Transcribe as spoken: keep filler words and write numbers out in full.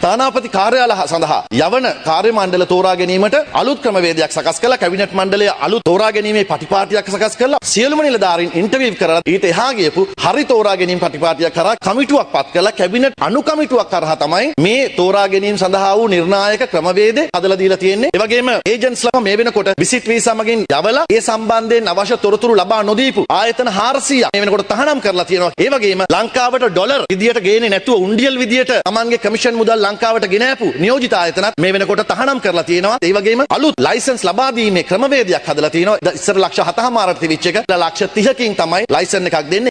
තානාපති කාර්යාල සඳහා යවන කාර්ය මණ්ඩල තෝරා ගැනීමට අලුත් ක්‍රමවේදයක් සකස් කළා. කැබිනට් මණ්ඩලය අලුත් තෝරා ගැනීමේ පටිපාටියක් සකස් කළා. සියලුම නිලධාරීන් ඉන්ටර්විව් කරලා ඊට එහා ගියපු හරි තෝරා ගැනීම පටිපාටියක් කරා කමිටුවක් පත් කළා. කැබිනට් අනු කමිටුවක් කරා තමයි මේ තෝරා ගැනීම සඳහා වූ නිර්ණායක ක්‍රමවේදය හදලා දීලා තියෙන්නේ. ඒ වගේම ඒජන්ට්ස්ලා මේ වෙනකොට විසිට් වීසා මගින් යවලා ඒ සම්බන්ධයෙන් අවශ්‍ය තොරතුරු ලබා නොදීපු ආයතන හාරසියයක් මේ වෙනකොට තහනම් කරලා තියෙනවා. ඒ වගේම ලංකාවට ඩොලර් විදියට ගේන්නේ නැතුව උන්ඩියල් විදියට Tamanගේ කමිෂන් මුදල් ලංකාවට ගෙන ආපු නියෝජිත ආයතනත් මේ වෙනකොට තහනම් කරලා තියෙනවා. ඒ වගේම අලුත් ලයිසන්ස් ලබා දීමේ ක්‍රමවේදයක් හදලා තියෙනවා. ඉස්සර ලක්ෂ හතමාරට තිබිච්ච එක ලක්ෂ තිහකින් තමයි ලයිසන් එකක් දෙන්නේ.